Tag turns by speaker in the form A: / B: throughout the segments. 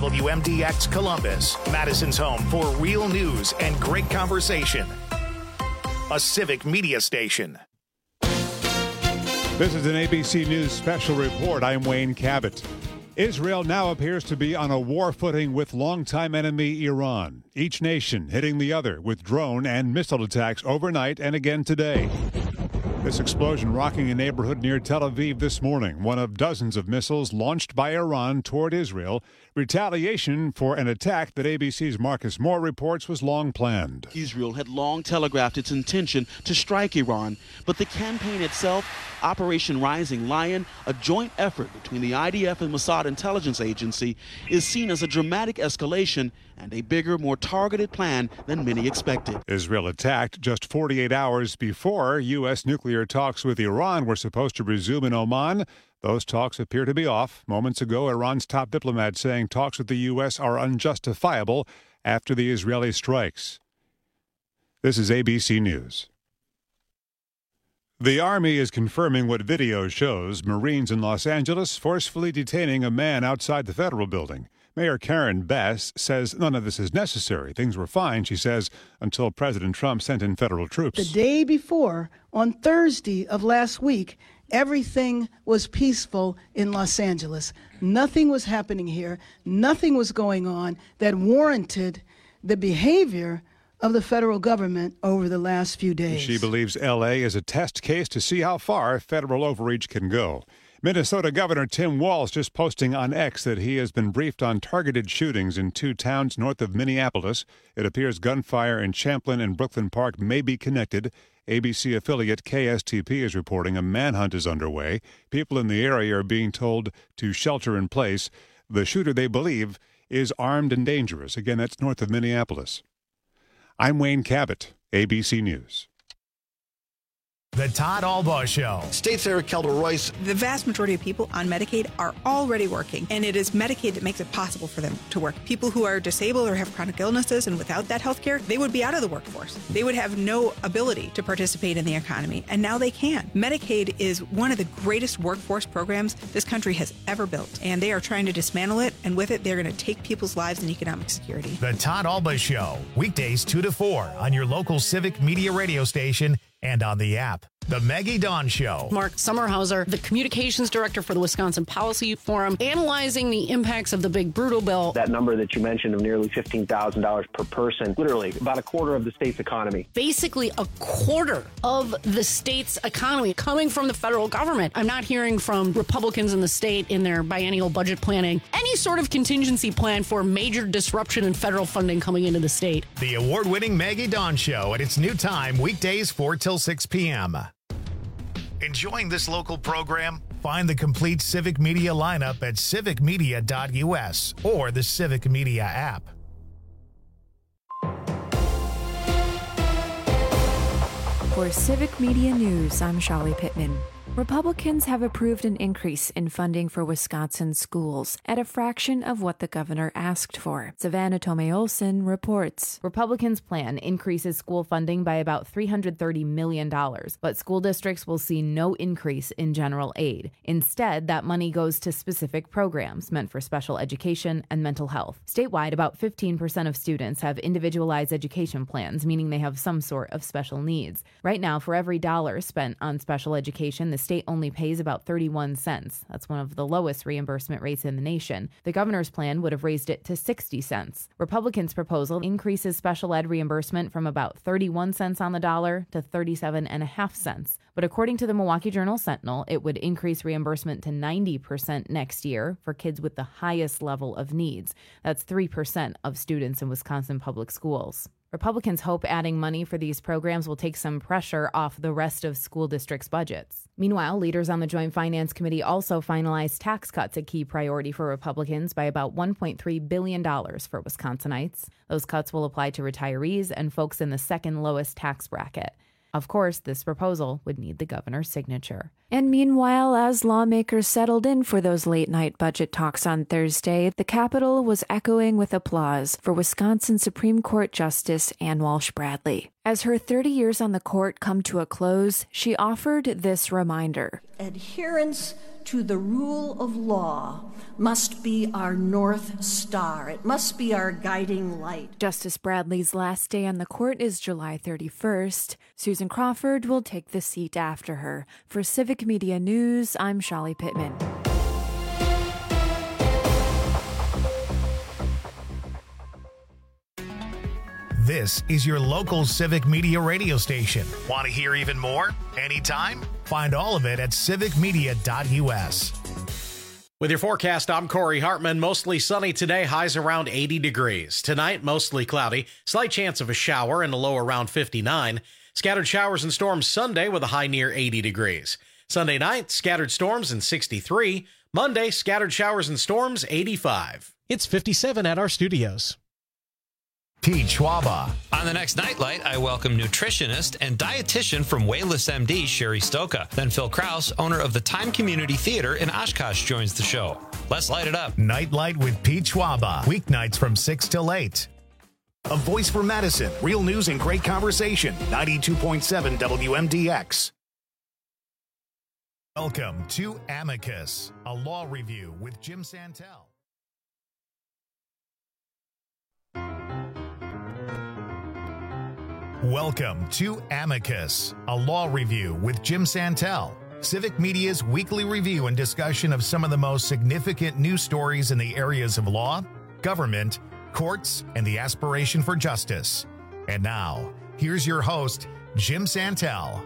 A: WMDX Columbus, Madison's home for real news and great conversation. A civic media station.
B: This is an ABC News special report. I'm Wayne Cabot. Israel now appears to be on a war footing with longtime enemy Iran, each nation hitting the other with drone and missile attacks overnight and again today. This explosion rocking a neighborhood near Tel Aviv this morning, one of dozens of missiles launched by Iran toward Israel, retaliation for an attack that ABC's Marcus Moore reports was long planned.
C: Israel had long telegraphed its intention to strike Iran, but the campaign itself, Operation Rising Lion, a joint effort between the IDF and Mossad intelligence agency, is seen as a dramatic escalation and a bigger, more targeted plan than many expected.
B: Israel attacked just 48 hours before U.S. nuclear talks with Iran were supposed to resume in Oman. Those talks appear to be off. Moments ago, Iran's top diplomat saying talks with the U.S. are unjustifiable after the Israeli strikes. This is ABC News. The Army is confirming what video shows Marines in Los Angeles forcefully detaining a man outside the federal building. Mayor Karen Bass says none of this is necessary. Things were fine, she says, until President Trump sent in federal troops.
D: The day before, on Thursday of last week, everything was peaceful in Los Angeles. Nothing was happening here. Nothing was going on that warranted the behavior of the federal government over the last few days.
B: She believes L.A. is a test case to see how far federal overreach can go. Minnesota Governor Tim Walz just posting on X that he has been briefed on targeted shootings in two towns north of Minneapolis. It appears gunfire in Champlin and Brooklyn Park may be connected. ABC affiliate KSTP is reporting a manhunt is underway. People in the area are being told to shelter in place. The shooter, they believe, is armed and dangerous. Again, that's north of Minneapolis. I'm Wayne Cabot, ABC News.
A: The Todd Albaugh Show.
E: State Senator Kelda Royce.
F: The vast majority of people on Medicaid are already working, and it is Medicaid that makes it possible for them to work. People who are disabled or have chronic illnesses, and without that health care, they would be out of the workforce. They would have no ability to participate in the economy, and now they can. Medicaid is one of the greatest workforce programs this country has ever built, and they are trying to dismantle it, and with it, they're going to take people's lives and economic security.
A: The Todd Albaugh Show, weekdays 2 to 4 on your local civic media radio station and on the app. The Maggie Dawn Show.
G: Mark Sommerhauser, the communications director for the Wisconsin Policy Forum, analyzing the impacts of the big brutal bill.
H: That number that you mentioned of nearly $15,000 per person, literally about a quarter of the state's economy.
G: Basically a quarter of the state's economy coming from the federal government. I'm not hearing from Republicans in the state in their biennial budget planning any sort of contingency plan for major disruption in federal funding coming into the state.
A: The award-winning Maggie Dawn Show at its new time, weekdays 4 till 6 p.m. Enjoying this local program? Find the complete Civic Media lineup at civicmedia.us or the Civic Media app.
I: For Civic Media News, I'm Shali Pittman. Republicans have approved an increase in funding for Wisconsin schools at a fraction of what the governor asked for. Savannah Tomei-Olsen reports.
J: Republicans' plan increases school funding by about $330 million, but school districts will see no increase in general aid. Instead, that money goes to specific programs meant for special education and mental health. Statewide, about 15% of students have individualized education plans, meaning they have some sort of special needs. Right now, for every dollar spent on special education, the state only pays about 31 cents. That's one of the lowest reimbursement rates in the nation. The governor's plan would have raised it to 60 cents. Republicans' proposal increases special ed reimbursement from about 31 cents on the dollar to 37.5 cents. But according to the Milwaukee Journal-Sentinel, it would increase reimbursement to 90% next year for kids with the highest level of needs. That's 3% of students in Wisconsin public schools. Republicans hope adding money for these programs will take some pressure off the rest of school districts' budgets. Meanwhile, leaders on the Joint Finance Committee also finalized tax cuts, a key priority for Republicans, by about $1.3 billion for Wisconsinites. Those cuts will apply to retirees and folks in the second lowest tax bracket. Of course, this proposal would need the governor's signature.
I: And meanwhile, as lawmakers settled in for those late-night budget talks on Thursday, the Capitol was echoing with applause for Wisconsin Supreme Court Justice Ann Walsh Bradley. As her 30 years on the court come to a close, she offered this reminder.
E: Adherence to the rule of law must be our North Star. It must be our guiding light.
I: Justice Bradley's last day on the court is July 31st. Susan Crawford will take the seat after her. For Civic Media News, I'm Shali Pittman.
A: This is your local Civic Media radio station. Want to hear even more? Anytime? Find all of it at civicmedia.us.
K: With your forecast, I'm Corey Hartman. Mostly sunny today, highs around 80 degrees. Tonight, mostly cloudy, slight chance of a shower and a low around 59. Scattered showers and storms Sunday with a high near 80 degrees. Sunday night, scattered storms and 63. Monday, scattered showers and storms, 85.
L: It's 57 at our studios.
A: Pete Schwaba.
M: On the next Nightlight, I welcome nutritionist and dietitian from Wayless MD, Sherry Stoka. Then Phil Kraus, owner of the Time Community Theater in Oshkosh, joins the show. Let's light it up.
A: Nightlight with Pete Schwaba. Weeknights from 6 till 8. A voice for Madison. Real news and great conversation. 92.7 WMDX. Welcome to Amicus, a law review with Jim Santel. Welcome to Amicus, a law review with Jim Santel, Civic Media's weekly review and discussion of some of the most significant news stories in the areas of law, government, courts, and the aspiration for justice. And now, here's your host, Jim Santel.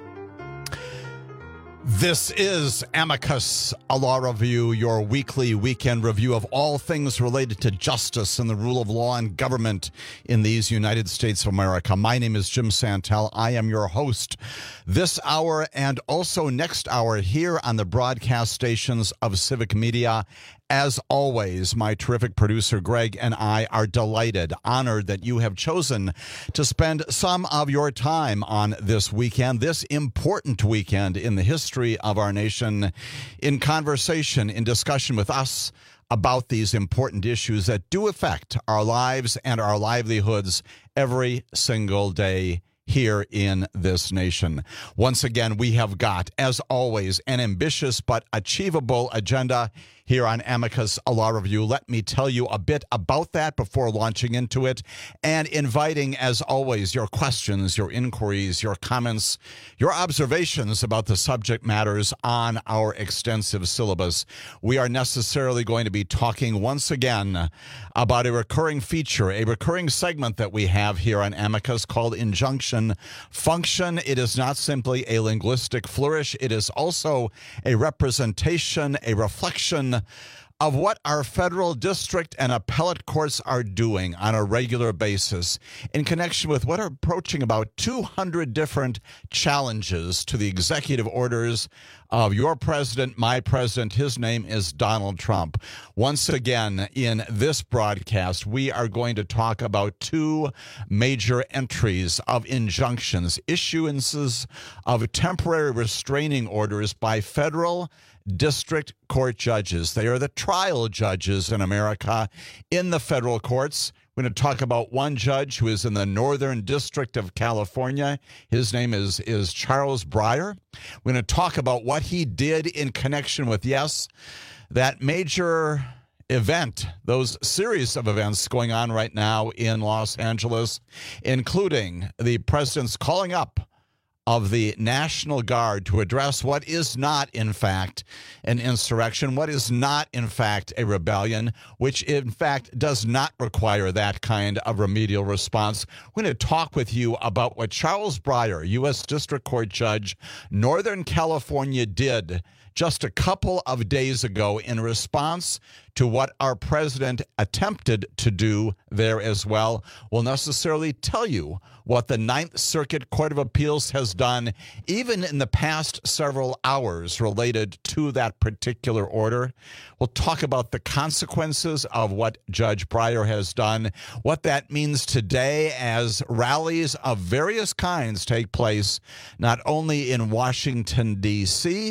N: This is Amicus, a law review, your weekly weekend review of all things related to justice and the rule of law and government in these United States of America. My name is Jim Santel. I am your host this hour and also next hour here on the broadcast stations of Civic Media. As always, my terrific producer, Greg, and I are delighted, honored that you have chosen to spend some of your time on this weekend, this important weekend in the history of our nation, in conversation, in discussion with us about these important issues that do affect our lives and our livelihoods every single day here in this nation. Once again, we have got, as always, an ambitious but achievable agenda here on Amicus, a law review. Let me tell you a bit about that before launching into it and inviting, as always, your questions, your inquiries, your comments, your observations about the subject matters on our extensive syllabus. We are necessarily going to be talking once again about a recurring feature, a recurring segment that we have here on Amicus called Injunction Function. It is not simply a linguistic flourish. It is also a representation, a reflection of what our federal district and appellate courts are doing on a regular basis in connection with what are approaching about 200 different challenges to the executive orders of your president, my president. His name is Donald Trump. Once again, in this broadcast, we are going to talk about two major entries of injunctions, issuances of temporary restraining orders by federal district court judges. They are the trial judges in America in the federal courts. We're going to talk about one judge who is in the Northern District of California. His name is Charles Breyer. We're going to talk about what he did in connection with, yes, that major event, those series of events going on right now in Los Angeles, including the president's calling up of the National Guard to address what is not, in fact, an insurrection, what is not, in fact, a rebellion, which, in fact, does not require that kind of remedial response. We're going to talk with you about what Charles Breyer, U.S. District Court Judge, Northern California, did just a couple of days ago in response to what our president attempted to do there as well. We'll necessarily tell you what the Ninth Circuit Court of Appeals has done even in the past several hours related to that particular order. We'll talk about the consequences of what Judge Breyer has done, what that means today as rallies of various kinds take place, not only in Washington, D.C.,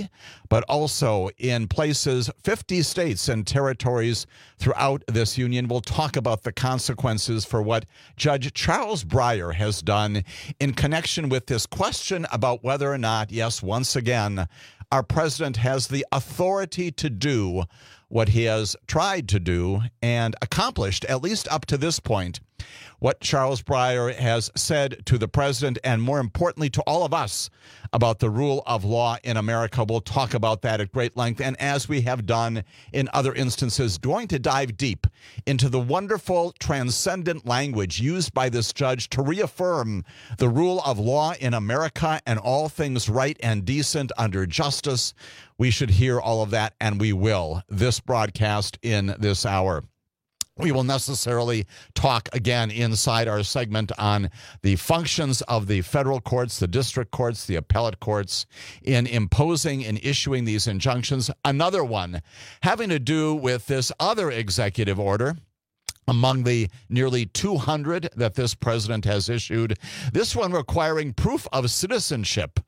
N: but also in places, 50 states and territories throughout this union. We'll talk about the consequences for what Judge Charles Breyer has done in connection with this question about whether or not, yes, once again, our president has the authority to do what he has tried to do and accomplished, at least up to this point. What Charles Breyer has said to the president, and more importantly to all of us, about the rule of law in America. We'll talk about that at great length, and as we have done in other instances, going to dive deep into the wonderful transcendent language used by this judge to reaffirm the rule of law in America and all things right and decent under justice. We should hear all of that, and we will, this broadcast in this hour. We will necessarily talk again inside our segment on the functions of the federal courts, the district courts, the appellate courts in imposing and issuing these injunctions. Another one having to do with this other executive order among the nearly 200 that this president has issued. This one requiring proof of citizenship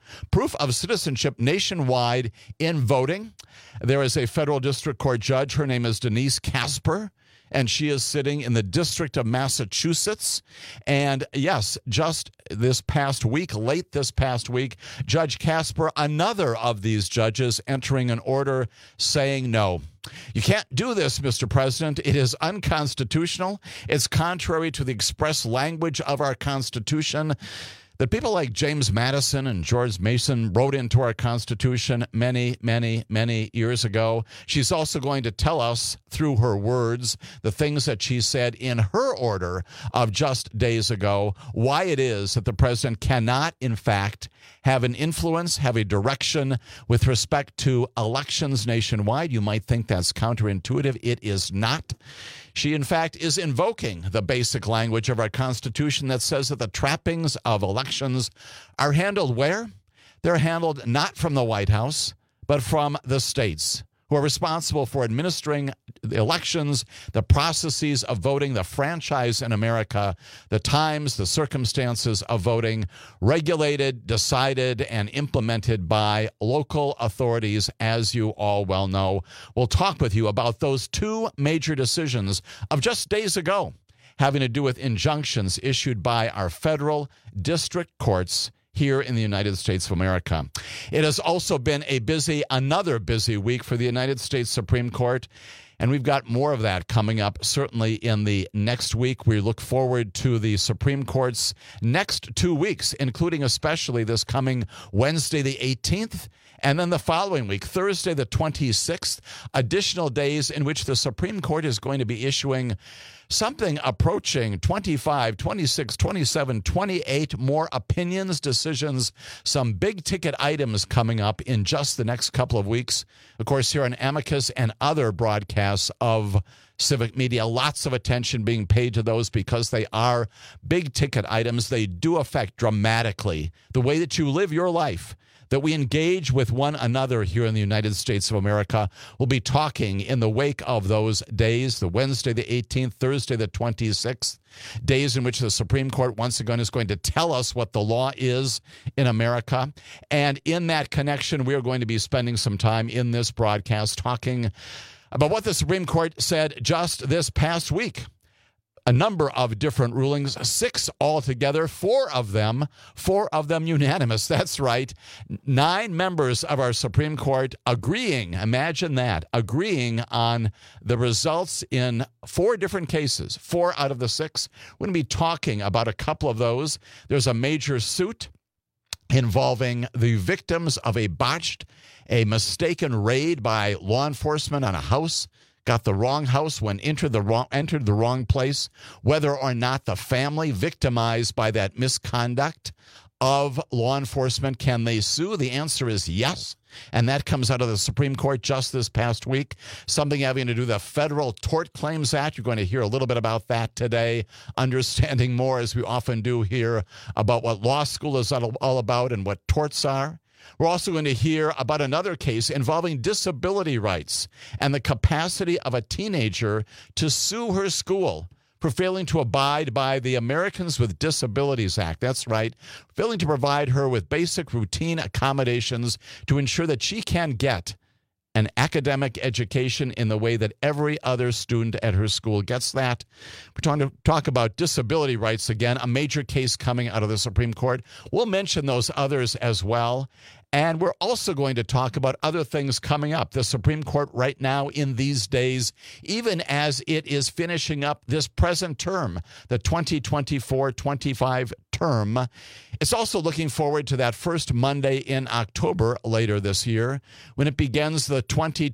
N: nationwide in voting. There is a federal district court judge. Her name is Denise Casper, and she is sitting in the District of Massachusetts. And yes, just this past week, late this past week, Judge Casper, another of these judges, entering an order saying no. You can't do this, Mr. President. It is unconstitutional. It's contrary to the express language of our Constitution that people like James Madison and George Mason wrote into our Constitution many, many, many years ago. She's also going to tell us through her words the things that she said in her order of just days ago, why it is that the president cannot, in fact, have an influence, have a direction with respect to elections nationwide. You might think that's counterintuitive. It is not. She, in fact, is invoking the basic language of our Constitution that says that the trappings of elections are handled where? They're handled not from the White House, but from the states, who are responsible for administering the elections, the processes of voting, the franchise in America, the times, the circumstances of voting, regulated, decided, and implemented by local authorities, as you all well know. We'll talk with you about those two major decisions of just days ago, having to do with injunctions issued by our federal district courts here in the United States of America. It has also been another busy week for the United States Supreme Court, and we've got more of that coming up certainly in the next week. We look forward to the Supreme Court's next 2 weeks, including especially this coming Wednesday the 18th, and then the following week, Thursday the 26th, additional days in which the Supreme Court is going to be issuing something approaching 25, 26, 27, 28 more opinions, decisions, some big-ticket items coming up in just the next couple of weeks. Of course, here on Amicus and other broadcasts of Civic Media, lots of attention being paid to those because they are big-ticket items. They do affect dramatically the way that you live your life, that we engage with one another here in the United States of America. We'll be talking in the wake of those days, the Wednesday the 18th, Thursday the 26th, days in which the Supreme Court once again is going to tell us what the law is in America. And in that connection, we are going to be spending some time in this broadcast talking about what the Supreme Court said just this past week. A number of different rulings, 6 altogether, 4 of them unanimous. That's right. 9 members of our Supreme Court agreeing, imagine that, agreeing on the results in 4 different cases, 4 out of the 6. We're going to be talking about a couple of those. There's a major suit involving the victims of a mistaken raid by law enforcement on a house. Got the wrong house when entered the wrong place, whether or not the family victimized by that misconduct of law enforcement, can they sue? The answer is yes. And that comes out of the Supreme Court just this past week. Something having to do with the Federal Tort Claims Act. You're going to hear a little bit about that today, understanding more, as we often do here, about what law school is all about and what torts are. We're also going to hear about another case involving disability rights and the capacity of a teenager to sue her school for failing to abide by the Americans with Disabilities Act. That's right, failing to provide her with basic routine accommodations to ensure that she can get an academic education in the way that every other student at her school gets that. We're trying to talk about disability rights again, a major case coming out of the Supreme Court. We'll mention those others as well. And we're also going to talk about other things coming up. The Supreme Court right now in these days, even as it is finishing up this present term, the 2024-25 term, it's also looking forward to that first Monday in October later this year when it begins the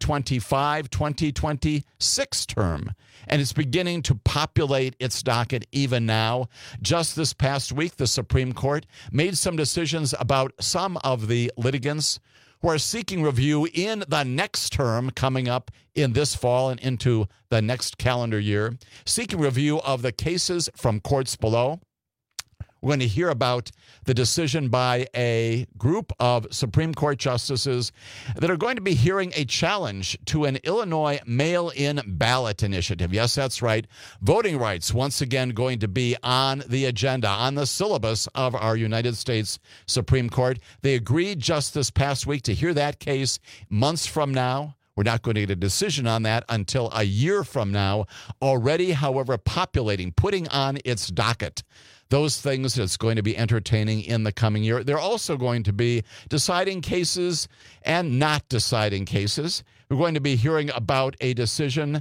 N: 2025-2026 term. And it's beginning to populate its docket even now. Just this past week, the Supreme Court made some decisions about some of the litigants who are seeking review in the next term coming up in this fall and into the next calendar year, seeking review of the cases from courts below. We're going to hear about the decision by a group of Supreme Court justices that are going to be hearing a challenge to an Illinois mail-in ballot initiative. Yes, that's right. Voting rights once again going to be on the agenda, on the syllabus of our United States Supreme Court. They agreed just this past week to hear that case months from now. We're not going to get a decision on that until a year from now. Already, however, populating, putting on its docket those things that's going to be entertaining in the coming year. They're also going to be deciding cases and not deciding cases. We're going to be hearing about a decision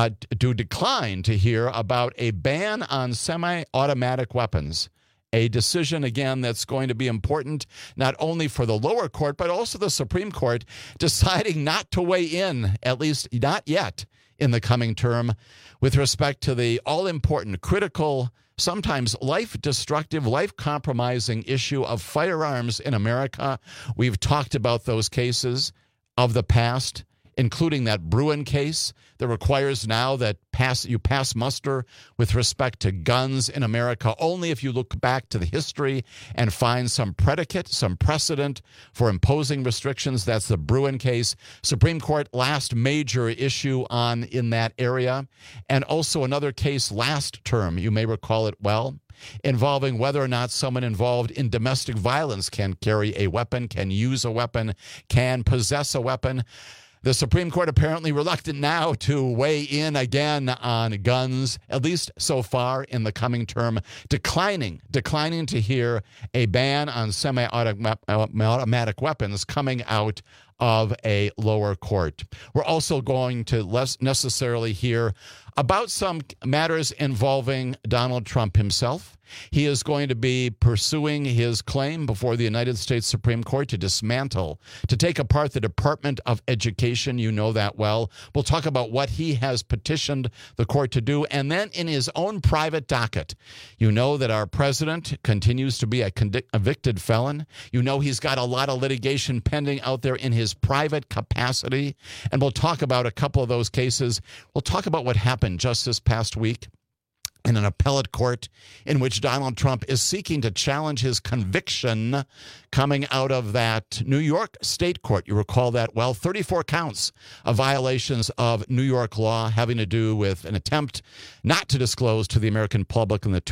N: to decline to hear about a ban on semi-automatic weapons. A decision, again, that's going to be important not only for the lower court, but also the Supreme Court deciding not to weigh in, at least not yet, in the coming term with respect to the all-important, critical, sometimes life-destructive, life-compromising issue of firearms in America. We've talked about those cases of the past, including that Bruen case that requires now that you pass muster with respect to guns in America only if you look back to the history and find some predicate, some precedent for imposing restrictions. That's the Bruen case. Supreme Court last major issue in that area. And also another case last term, you may recall it well, involving whether or not someone involved in domestic violence can carry a weapon, can use a weapon, can possess a weapon. The Supreme Court apparently reluctant now to weigh in again on guns, at least so far in the coming term, declining to hear a ban on semi-automatic weapons coming out of a lower court. We're also going to less necessarily hear about some matters involving Donald Trump himself. He is going to be pursuing his claim before the United States Supreme Court to dismantle, to take apart the Department of Education. You know that well. We'll talk about what he has petitioned the court to do. And then in his own private docket, you know that our president continues to be a convicted felon. You know he's got a lot of litigation pending out there in his private capacity. And we'll talk about a couple of those cases. We'll talk about what happened just this past week in an appellate court in which Donald Trump is seeking to challenge his conviction coming out of that New York state court. You recall that well, 34 counts of violations of New York law having to do with an attempt not to disclose to the American public in the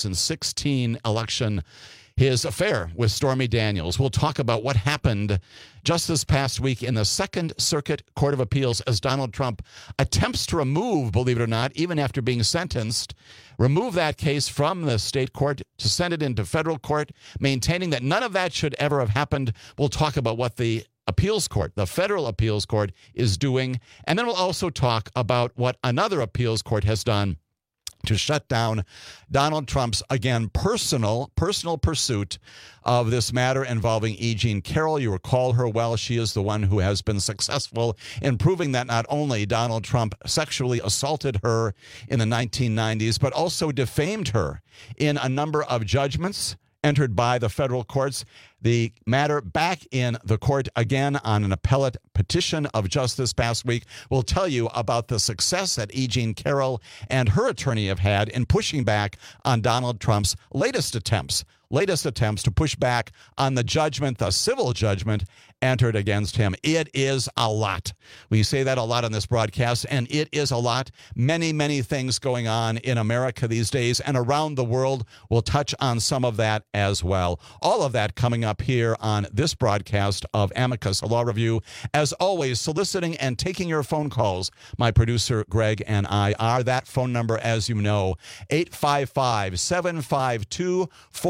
N: 2016 election his affair with Stormy Daniels. We'll talk about what happened just this past week in the Second Circuit Court of Appeals as Donald Trump attempts to remove, believe it or not, even after being sentenced, remove that case from the state court to send it into federal court, maintaining that none of that should ever have happened. We'll talk about what the appeals court, the federal appeals court, is doing. And then we'll also talk about what another appeals court has done to shut down Donald Trump's, again, personal pursuit of this matter involving E. Jean Carroll. You recall her well. She is the one who has been successful in proving that not only Donald Trump sexually assaulted her in the 1990s, but also defamed her in a number of judgments entered by the federal courts. the matter back in the court again on an appellate petition of just this past week. We'll tell you about the success that E. Jean Carroll and her attorney have had in pushing back on Donald Trump's latest attempts to push back on the judgment, the civil judgment entered against him. It is a lot. We say that a lot on this broadcast, and it is a lot. Many, many things going on in America these days and around the world. We'll touch on some of that as well. All of that coming up here on this broadcast of Amicus, a law review. As always, soliciting and taking your phone calls. My producer, Greg, and I are that phone number, as you know, 855-752-4842,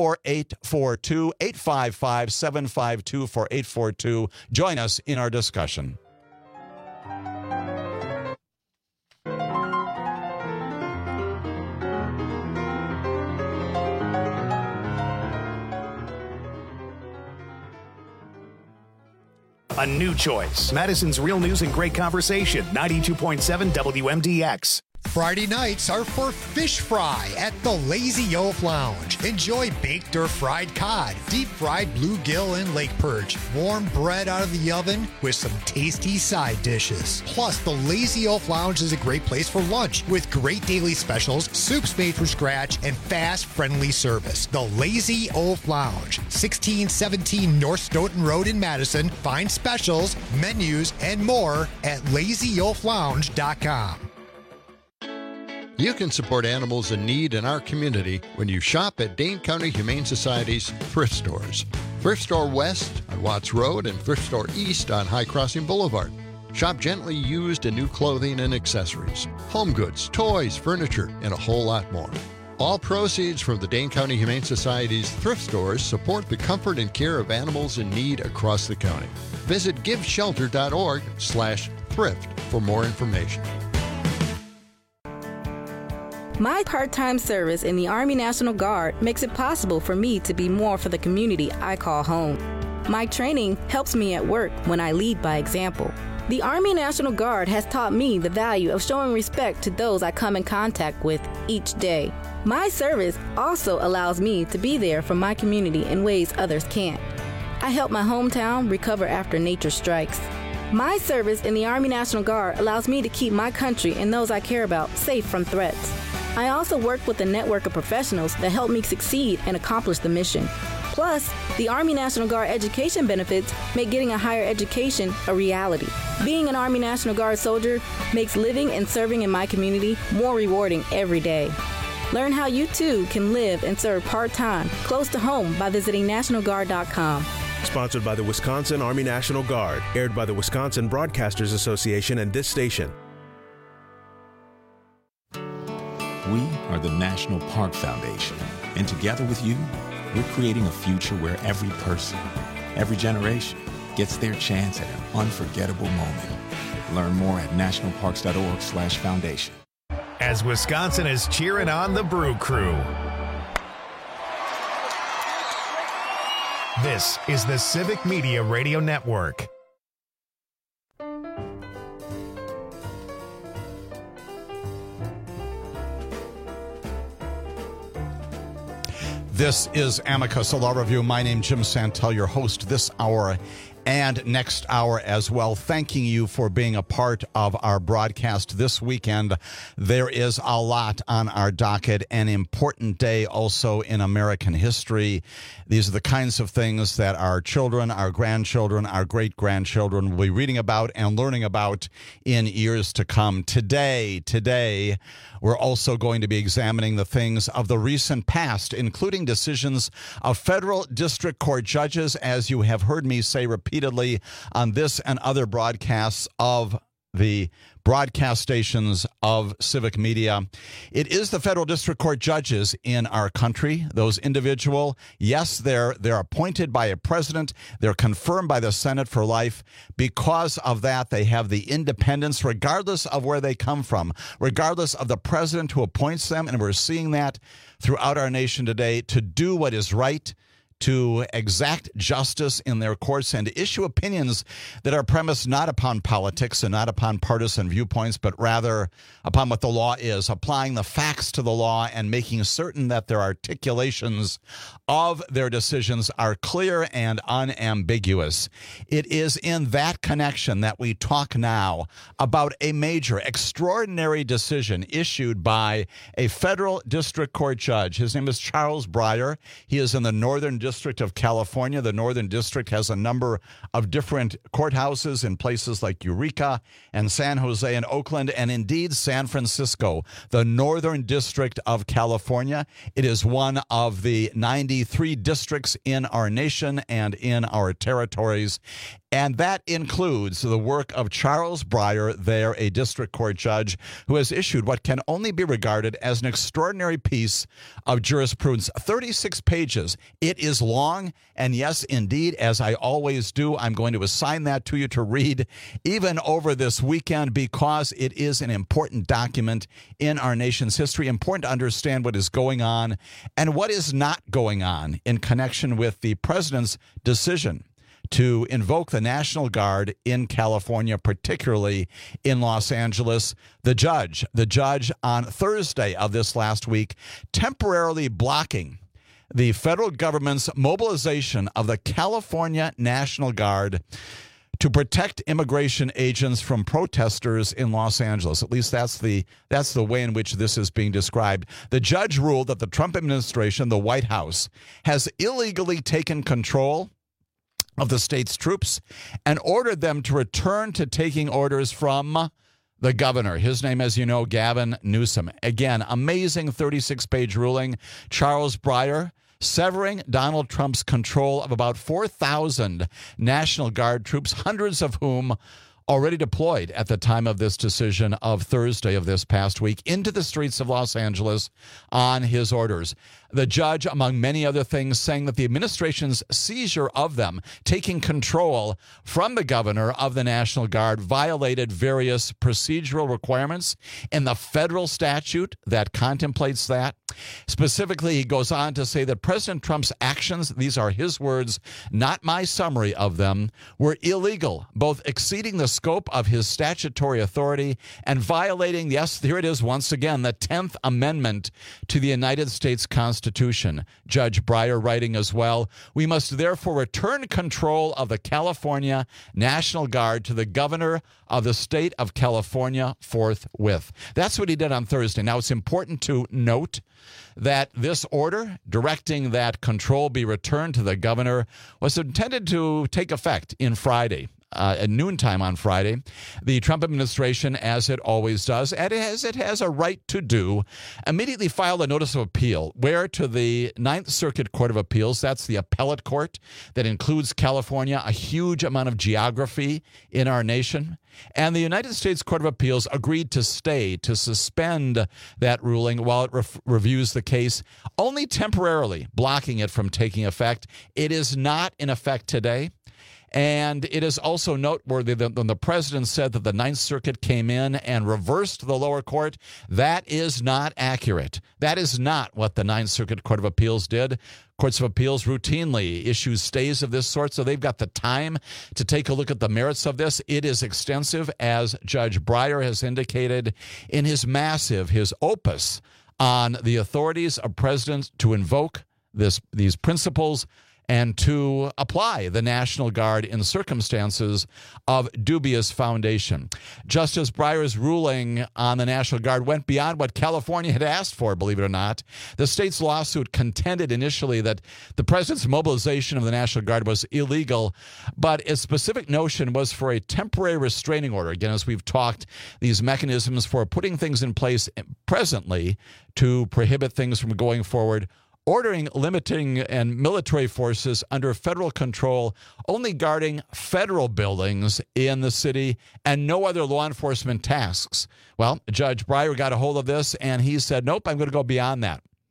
N: 855-752-4842. Join us in our discussion.
A: A new choice. Madison's Real News and Great Conversation, 92.7 WMDX.
O: Friday nights are for fish fry at the Lazy Oaf Lounge. Enjoy baked or fried cod, deep fried bluegill and lake perch, warm bread out of the oven with some tasty side dishes. Plus, the Lazy Oaf Lounge is a great place for lunch with great daily specials, soups made from scratch, and fast, friendly service. The Lazy Oaf Lounge, 1617 North Stoughton Road in Madison. Find specials, menus, and more at lazyoaflounge.com.
P: You can support animals in need in our community when you shop at Dane County Humane Society's thrift stores. Thrift Store West on Watts Road and Thrift Store East on High Crossing Boulevard. Shop gently used and new clothing and accessories, home goods, toys, furniture, and a whole lot more. All proceeds from the Dane County Humane Society's thrift stores support the comfort and care of animals in need across the county. Visit giveshelter.org/thrift for more information.
Q: My part-time service in the Army National Guard makes it possible for me to be more for the community I call home. My training helps me at work when I lead by example. The Army National Guard has taught me the value of showing respect to those I come in contact with each day. My service also allows me to be there for my community in ways others can't. I help my hometown recover after nature strikes. My service in the Army National Guard allows me to keep my country and those I care about safe from threats. I also work with a network of professionals that help me succeed and accomplish the mission. Plus, the Army National Guard education benefits make getting a higher education a reality. Being an Army National Guard soldier makes living and serving in my community more rewarding every day. Learn how you too can live and serve part-time close to home by visiting NationalGuard.com.
R: Sponsored by the Wisconsin Army National Guard, aired by the Wisconsin Broadcasters Association and this station.
S: We are the National Park Foundation, and together with you, we're creating a future where every person, every generation, gets their chance at an unforgettable moment. Learn more at nationalparks.org/foundation.
A: As Wisconsin is cheering on the Brew Crew. This is the Civic Media Radio Network.
N: This is Amicus, a law review. My name is Jim Santel, your host this hour and next hour as well. Thanking you for being a part of our broadcast this weekend. There is a lot on our docket, an important day also in American history. These are the kinds of things that our children, our grandchildren, our great-grandchildren will be reading about and learning about in years to come. Today, we're also going to be examining the things of the recent past, including decisions of federal district court judges, as you have heard me say repeatedly on this and other broadcasts of the broadcast stations of Civic Media. It is the federal district court judges in our country, those individual. Yes, they're appointed by a president. They're confirmed by the Senate for life. Because of that, they have the independence, regardless of where they come from, regardless of the president who appoints them. And we're seeing that throughout our nation today, to do what is right, to exact justice in their courts and to issue opinions that are premised not upon politics and not upon partisan viewpoints, but rather upon what the law is, applying the facts to the law and making certain that their articulations of their decisions are clear and unambiguous. It is in that connection that we talk now about a major, extraordinary decision issued by a federal district court judge. His name is Charles Breyer. He is in the Northern District of California. The Northern District has a number of different courthouses in places like Eureka and San Jose and Oakland, and indeed San Francisco, the Northern District of California. It is one of the 93 districts in our nation and in our territories. And that includes the work of Charles Breyer there, a district court judge who has issued what can only be regarded as an extraordinary piece of jurisprudence. 36 pages. It is long. And yes, indeed, as I always do, I'm going to assign that to you to read even over this weekend because it is an important document in our nation's history. Important to understand what is going on and what is not going on in connection with the president's decision to invoke the National Guard in California, particularly in Los Angeles. The judge on Thursday of this last week temporarily blocking the federal government's mobilization of the California National Guard to protect immigration agents from protesters in Los Angeles. At least that's the way in which this is being described. The judge ruled that the Trump administration, the White House, has illegally taken control of the state's troops and ordered them to return to taking orders from the governor. His name, as you know, Gavin Newsom. Again, amazing 36-page ruling. Charles Breyer severing Donald Trump's control of about 4,000 National Guard troops, hundreds of whom already deployed at the time of this decision of Thursday of this past week into the streets of Los Angeles on his orders. The judge, among many other things, saying that the administration's seizure of them, taking control from the governor of the National Guard, violated various procedural requirements in the federal statute that contemplates that. Specifically, he goes on to say that President Trump's actions, these are his words, not my summary of them, were illegal, both exceeding the scope of his statutory authority and violating, yes, here it is once again, the 10th Amendment to the United States Constitution. Judge Breyer writing as well, we must therefore return control of the California National Guard to the governor of the state of California forthwith. That's what he did on Thursday. Now, it's important to note that this order directing that control be returned to the governor was intended to take effect in Friday. At noontime on Friday. The Trump administration, as it always does, and as it has a right to do, immediately filed a notice of appeal, where to the Ninth Circuit Court of Appeals, that's the appellate court that includes California, a huge amount of geography in our nation. And the United States Court of Appeals agreed to suspend that ruling while it reviews the case, only temporarily blocking it from taking effect. It is not in effect today. And it is also noteworthy that when the president said that the Ninth Circuit came in and reversed the lower court, that is not accurate. That is not what the Ninth Circuit Court of Appeals did. Courts of Appeals routinely issue stays of this sort, so they've got the time to take a look at the merits of this. It is extensive, as Judge Breyer has indicated in his opus on the authorities of presidents to invoke these principles and to apply the National Guard in circumstances of dubious foundation. Justice Breyer's ruling on the National Guard went beyond what California had asked for, believe it or not. The state's lawsuit contended initially that the president's mobilization of the National Guard was illegal, but its specific notion was for a temporary restraining order. Again, as we've talked, these mechanisms for putting things in place presently to prohibit things from going forward, ordering, limiting, and military forces under federal control, only guarding federal buildings in the city and no other law enforcement tasks. Well, Judge Breyer got a hold of this, and he said, nope, I'm going to go beyond that.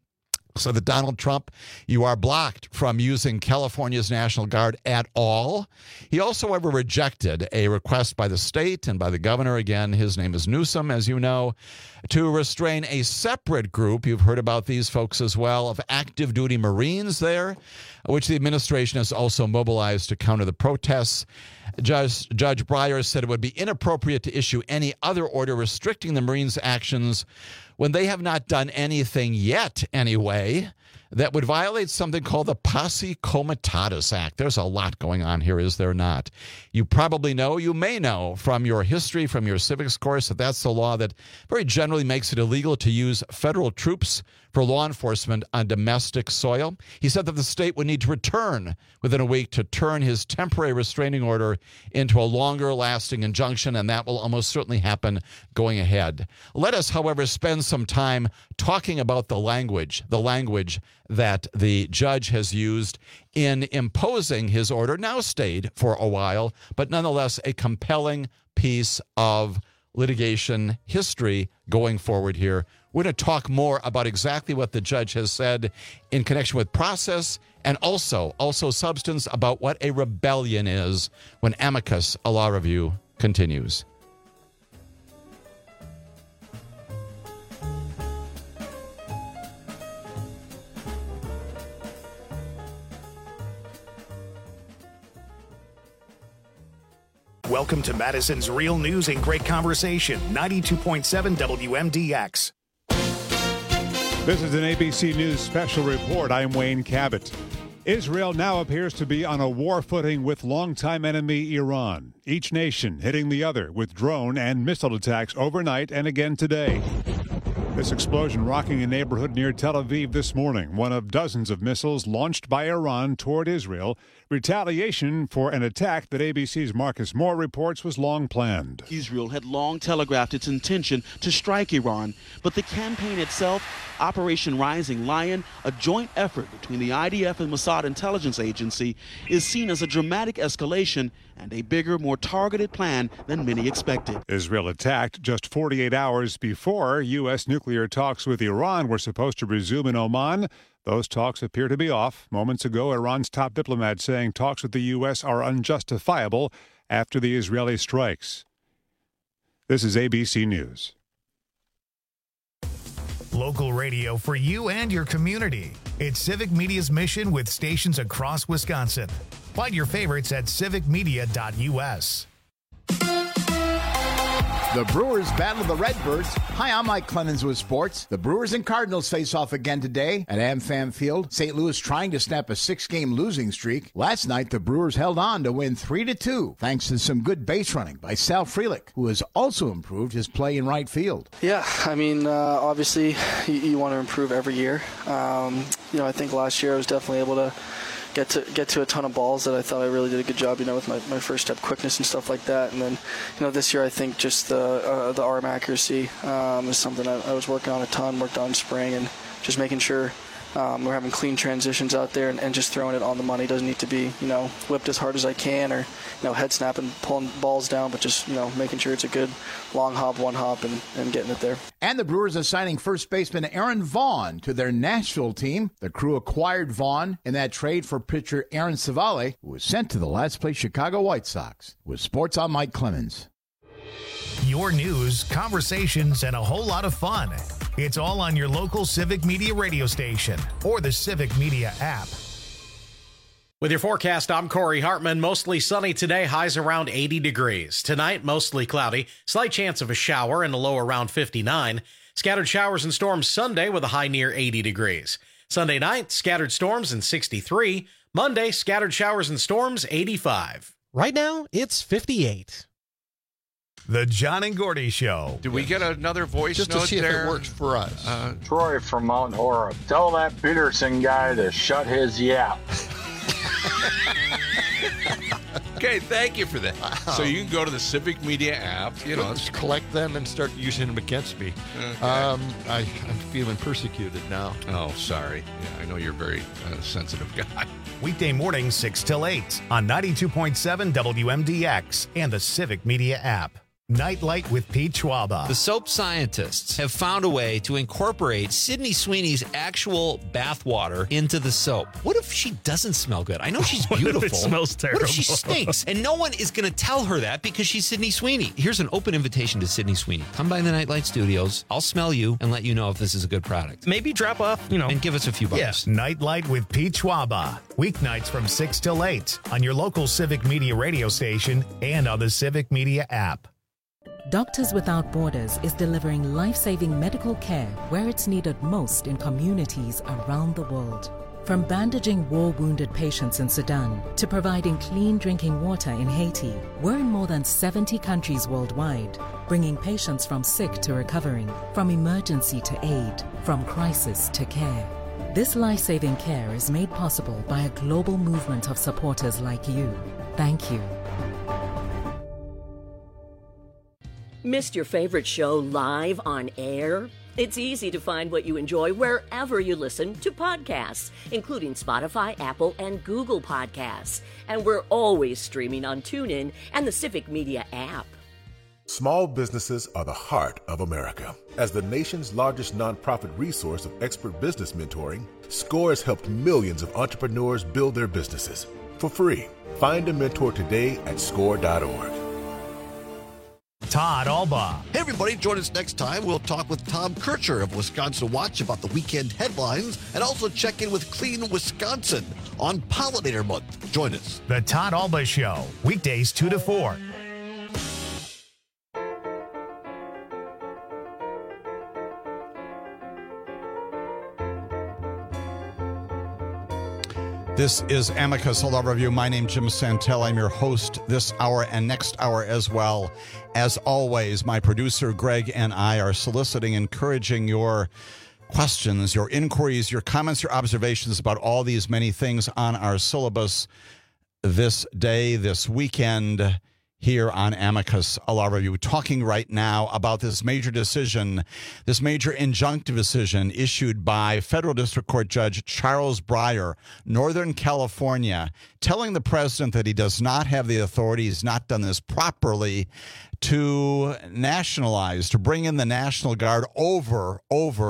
N: So that Donald Trump, you are blocked from using California's National Guard at all. He also, however, rejected a request by the state and by the governor, again, his name is Newsom, as you know, to restrain a separate group, you've heard about these folks as well, of active duty Marines there, which the administration has also mobilized to counter the protests. Judge Breyer said it would be inappropriate to issue any other order restricting the Marines' actions when they have not done anything yet, anyway, that would violate something called the Posse Comitatus Act. There's a lot going on here, is there not? You probably know, you may know from your history, from your civics course, that that's the law that very generally makes it illegal to use federal troops for law enforcement on domestic soil. He said that the state would need to return within a week to turn his temporary restraining order into a longer-lasting injunction, and that will almost certainly happen going ahead. Let us, however, spend some time talking about the language that the judge has used in imposing his order, now stayed for a while, but nonetheless a compelling piece of litigation history going forward here. We're going to talk more about exactly what the judge has said in connection with process and also substance about what a rebellion is when Amicus, a law review, continues.
A: Welcome to Madison's Real News and Great Conversation, 92.7 WMDX.
B: This is an ABC News special report. I'm Wayne Cabot. Israel now appears to be on a war footing with longtime enemy Iran, each nation hitting the other with drone and missile attacks overnight and again today. This explosion rocking a neighborhood near Tel Aviv this morning, one of dozens of missiles launched by Iran toward Israel, retaliation for an attack that ABC's Marcus Moore reports was long planned.
C: Israel had long telegraphed its intention to strike Iran, but the campaign itself, Operation Rising Lion, a joint effort between the IDF and Mossad intelligence agency, is seen as a dramatic escalation and a bigger, more targeted plan than many expected.
B: Israel attacked just 48 hours before U.S. nuclear talks with Iran were supposed to resume in Oman. Those talks appear to be off. Moments ago, Iran's top diplomat saying talks with the U.S. are unjustifiable after the Israeli strikes. This is ABC News.
A: Local radio for you and your community. It's Civic Media's mission with stations across Wisconsin. Find your favorites at civicmedia.us.
T: The Brewers battle the Redbirds. Hi, I'm Mike Clemens with sports. The Brewers and Cardinals face off again today at AmFam Field. St. Louis trying to snap a 6-game losing streak. Last night, the Brewers held on to win 3-2, thanks to some good base running by Sal Frelick, who has also improved his play in right field.
U: Yeah, I mean, obviously, you want to improve every year. I think last year I was definitely able to get to a ton of balls that I thought I really did a good job, with my first step quickness and stuff like that. And then, this year I think just the arm accuracy is something I was working on a ton, worked on spring, and just making sure we're having clean transitions out there and just throwing it on the money. Doesn't need to be, whipped as hard as I can or, head snapping, pulling balls down, but just, making sure it's a good long hop, one hop, and getting it there.
T: And the Brewers are signing first baseman Aaron Vaughn to their Nashville team. The Crew acquired Vaughn in that trade for pitcher Aaron Savale, who was sent to the last-place Chicago White Sox. With sports, I'm Mike Clemens.
A: Your news, conversations, and a whole lot of fun. It's all on your local Civic Media radio station or the Civic Media app.
K: With your forecast, I'm Corey Hartman. Mostly sunny today, highs around 80 degrees. Tonight, mostly cloudy, slight chance of a shower and a low around 59. Scattered showers and storms Sunday with a high near 80 degrees. Sunday night, scattered storms and 63. Monday, scattered showers and storms, 85.
L: Right now, it's 58.
A: The John and Gordy Show.
V: Did we get another voice
P: just
V: note
P: to see
V: there?
P: if it works for us?
W: Troy from Mount Horeb. Tell that Peterson guy to shut his yap.
V: Okay, thank you for that. So you can go to the Civic Media app.
P: Let's collect them and start using them against me.
V: Okay.
P: I'm feeling persecuted now.
V: Oh, sorry. Yeah, I know you're a very sensitive guy.
A: Weekday mornings 6 till 8 on 92.7 WMDX and the Civic Media app. Nightlight with Pete Schwaba.
M: The soap scientists have found a way to incorporate Sydney Sweeney's actual bathwater into the soap. What if she doesn't smell good? I know she's beautiful.
D: What if it smells terrible?
M: What if she stinks? And no one is going to tell her that because she's Sydney Sweeney. Here's an open invitation to Sydney Sweeney. Come by the Nightlight Studios. I'll smell you and let you know if this is a good product.
D: Maybe drop off,
M: and give us a few bucks.
A: Yes. Nightlight with Pete Schwaba. Weeknights from 6 till 8 on your local Civic Media radio station and on the Civic Media app.
F: Doctors Without Borders is delivering life-saving medical care where it's needed most in communities around the world. From bandaging war-wounded patients in Sudan to providing clean drinking water in Haiti, we're in more than 70 countries worldwide, bringing patients from sick to recovering, from emergency to aid, from crisis to care. This life-saving care is made possible by a global movement of supporters like you. Thank you.
H: Missed your favorite show live on air? It's easy to find what you enjoy wherever you listen to podcasts, including Spotify, Apple, and Google Podcasts. And we're always streaming on TuneIn and the Civic Media app.
X: Small businesses are the heart of America. As the nation's largest nonprofit resource of expert business mentoring, SCORE has helped millions of entrepreneurs build their businesses for free. Find a mentor today at score.org.
A: Todd Alba.
Y: Hey, everybody, join us next time. We'll talk with Tom Kircher of Wisconsin Watch about the weekend headlines and also check in with Clean Wisconsin on Pollinator Month. Join us.
A: The Todd Alba Show, weekdays 2 to 4.
N: This is Amicus, a Law Review. My name's Jim Santel. I'm your host this hour and next hour as well. As always, my producer Greg and I are soliciting, encouraging your questions, your inquiries, your comments, your observations about all these many things on our syllabus this day, this weekend, here on Amicus, a Law Review, talking right now about this major decision, this major injunctive decision issued by Federal District Court Judge Charles Breyer, Northern California, telling the president that he does not have the authority, he's not done this properly, to nationalize, to bring in the National Guard over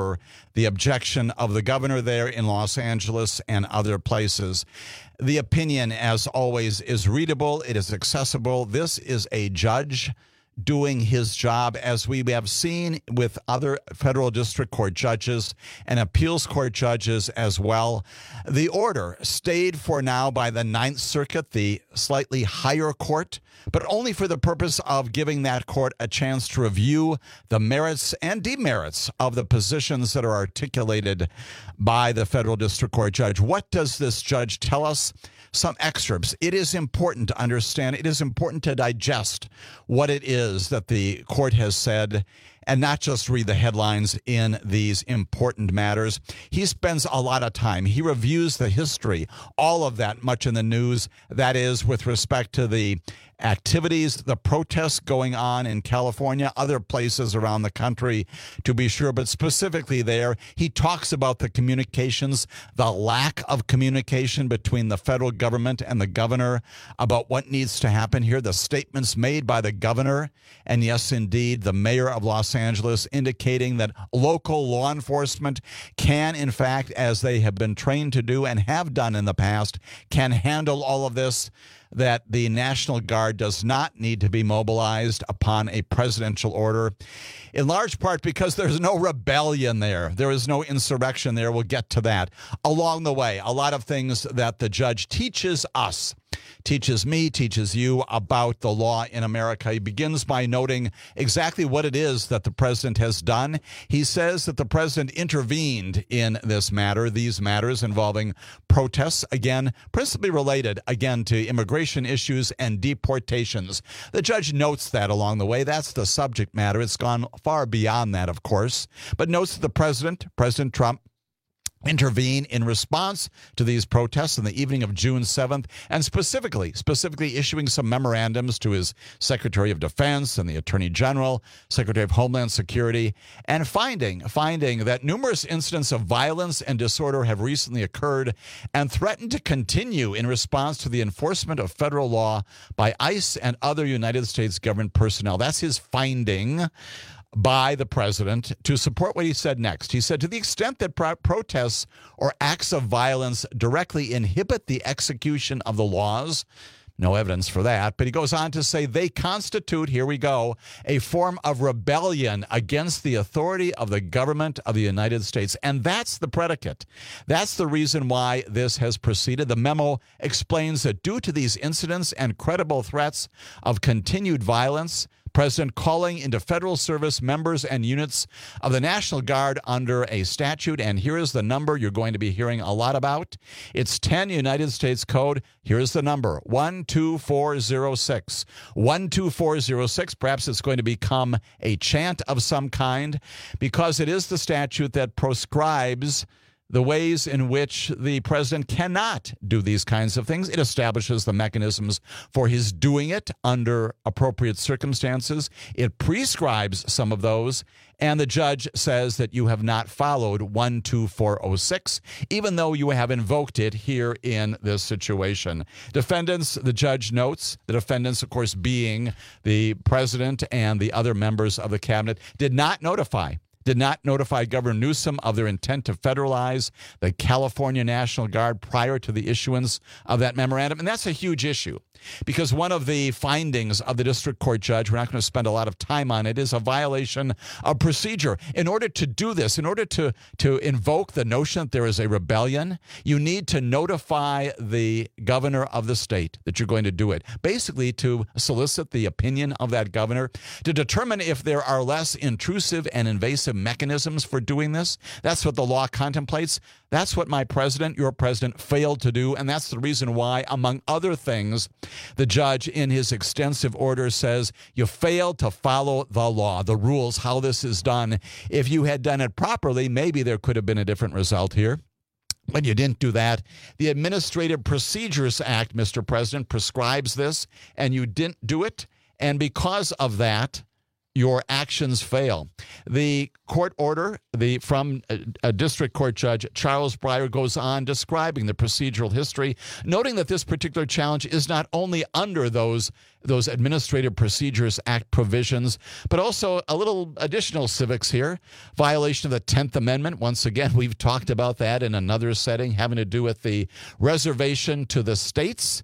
N: the objection of the governor there in Los Angeles and other places. The opinion, as always, is readable. It is accessible. This is a judge doing his job, as we have seen with other federal district court judges and appeals court judges as well. The order stayed for now by the Ninth Circuit, the slightly higher court, but only for the purpose of giving that court a chance to review the merits and demerits of the positions that are articulated by the federal district court judge. What does this judge tell us? Some excerpts. It is important to understand. It is important to digest what it is that the court has said and not just read the headlines in these important matters. He spends a lot of time. He reviews the history, all of that much in the news, that is with respect to the activities, the protests going on in California, other places around the country, to be sure, but specifically there, he talks about the communications, the lack of communication between the federal government and the governor about what needs to happen here, the statements made by the governor, and yes, indeed, the mayor of Los Angeles indicating that local law enforcement can, in fact, as they have been trained to do and have done in the past, can handle all of this, that the National Guard does not need to be mobilized upon a presidential order, in large part because there's no rebellion there. There is no insurrection there. We'll get to that. Along the way, a lot of things that the judge teaches us, teaches me, teaches you about the law in America. He begins by noting exactly what it is that the president has done. He says that the president intervened in this matter, these matters involving protests, again, principally related, again, to immigration issues and deportations. The judge notes that along the way. That's the subject matter. It's gone far beyond that, of course, but notes that the president, President Trump, intervene in response to these protests in the evening of June 7th, and specifically issuing some memorandums to his Secretary of Defense and the Attorney General, Secretary of Homeland Security, and finding that numerous incidents of violence and disorder have recently occurred and threatened to continue in response to the enforcement of federal law by ICE and other United States government personnel. That's his finding by the president. To support what he said next, he said, to the extent that protests or acts of violence directly inhibit the execution of the laws, no evidence for that, but he goes on to say they constitute, here we go, a form of rebellion against the authority of the government of the United States. And that's the predicate. That's the reason why this has proceeded. The memo explains that due to these incidents and credible threats of continued violence, President calling into federal service members and units of the National Guard under a statute, and here is the number you're going to be hearing a lot about. It's 10 United States Code. Here's the number, 12406. 12406, perhaps it's going to become a chant of some kind, because it is the statute that proscribes the ways in which the president cannot do these kinds of things. It establishes the mechanisms for his doing it under appropriate circumstances. It prescribes some of those, and the judge says that you have not followed 12406, even though you have invoked it here in this situation. Defendants, the judge notes, the defendants, of course, being the president and the other members of the cabinet, did not notify Governor Newsom of their intent to federalize the California National Guard prior to the issuance of that memorandum. And that's a huge issue, because one of the findings of the district court judge, we're not going to spend a lot of time on it, is a violation of procedure. In order to do this, in order to invoke the notion that there is a rebellion, you need to notify the governor of the state that you're going to do it, basically to solicit the opinion of that governor, to determine if there are less intrusive and invasive mechanisms for doing this. That's what the law contemplates. That's what my president, your president, failed to do, and that's the reason why, among other things, the judge in his extensive order says you failed to follow the law, the rules, how this is done. If you had done it properly, maybe there could have been a different result here. But you didn't do that. The Administrative Procedures Act, Mr. President, prescribes this, and you didn't do it. And because of that, your actions fail. The court order from a district court judge, Charles Breyer, goes on describing the procedural history, noting that this particular challenge is not only under those Administrative Procedures Act provisions, but also a little additional civics here. Violation of the 10th Amendment. Once again, we've talked about that in another setting, having to do with the reservation to the states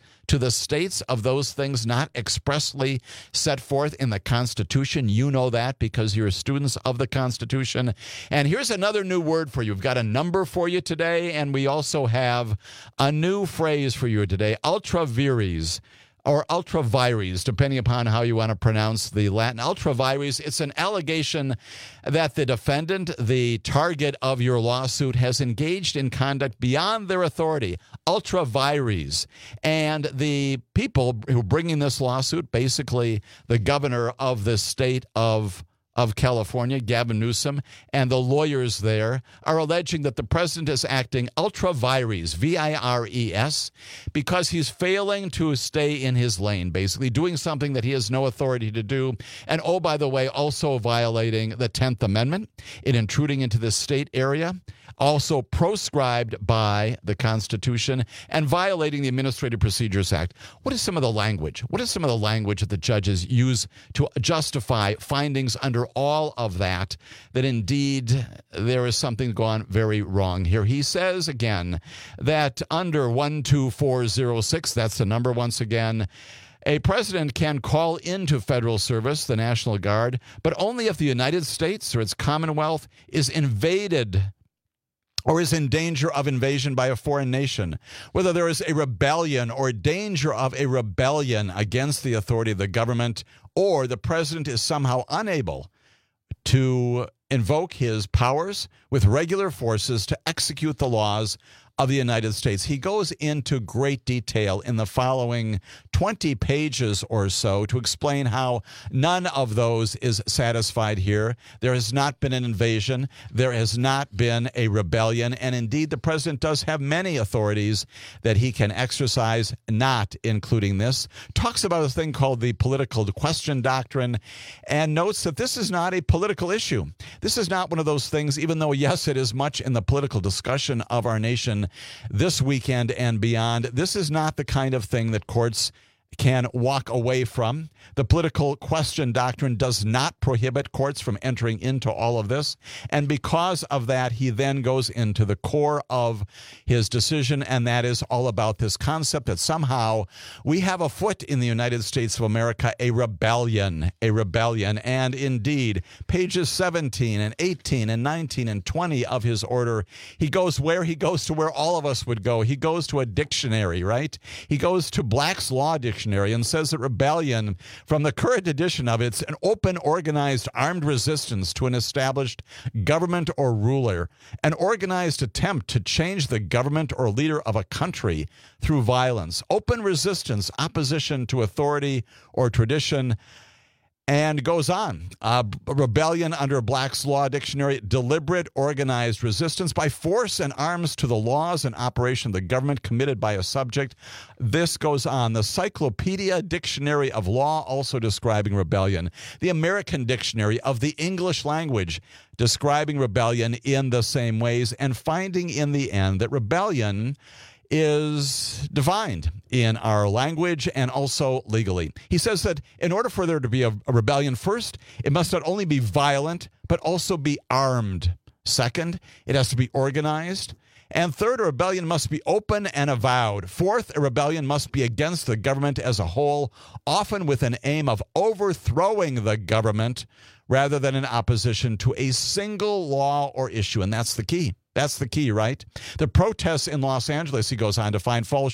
N: of those things not expressly set forth in the Constitution. You know that because you're students of the Constitution. And here's another new word for you. We've got a number for you today, and we also have a new phrase for you today, ultra vires, or ultra vires, depending upon how you want to pronounce the Latin. Ultra vires, it's an allegation that the defendant, the target of your lawsuit, has engaged in conduct beyond their authority. Ultra vires. And the people who are bringing this lawsuit, basically the governor of the state of California, Gavin Newsom, and the lawyers there are alleging that the president is acting ultra vires, V-I-R-E-S, because he's failing to stay in his lane, basically doing something that he has no authority to do. And, oh, by the way, also violating the 10th Amendment in intruding into the state area, also proscribed by the Constitution, and violating the Administrative Procedures Act. What is some of the language? What is some of the language that the judges use to justify findings under all of that, that indeed there is something gone very wrong here? He says, again, that under 12406, that's the number once again, a president can call into federal service the National Guard, but only if the United States or its Commonwealth is invaded or is in danger of invasion by a foreign nation, whether there is a rebellion or danger of a rebellion against the authority of the government, or the president is somehow unable to invoke his powers with regular forces to execute the laws of the United States. He goes into great detail in the following 20 pages or so to explain how none of those is satisfied here. There has not been an invasion. There has not been a rebellion. And indeed, the president does have many authorities that he can exercise, not including this. Talks about a thing called the political question doctrine and notes that this is not a political issue. This is not one of those things, even though, yes, it is much in the political discussion of our nation this weekend and beyond. This is not the kind of thing that courts can walk away from. The political question doctrine does not prohibit courts from entering into all of this. And because of that, he then goes into the core of his decision, and that is all about this concept that somehow we have afoot in the United States of America a rebellion. And indeed, pages 17 and 18 and 19 and 20 of his order, he goes to where all of us would go. He goes to a dictionary, right? He goes to Black's Law Dictionary and says that rebellion, from the current edition of it, it's an open, organized, armed resistance to an established government or ruler, an organized attempt to change the government or leader of a country through violence, open resistance, opposition to authority or tradition, and goes on. Rebellion under Black's Law Dictionary, deliberate organized resistance by force and arms to the laws and operation of the government committed by a subject. This goes on. The Cyclopedia Dictionary of Law, also describing rebellion. The American Dictionary of the English Language, describing rebellion in the same ways, and finding in the end that rebellion is defined in our language and also legally. He says that in order for there to be a rebellion, first, it must not only be violent, but also be armed. Second, it has to be organized. And third, a rebellion must be open and avowed. Fourth, a rebellion must be against the government as a whole, often with an aim of overthrowing the government rather than in opposition to a single law or issue. And that's the key. That's the key, right? The protests in Los Angeles, he goes on to find, fall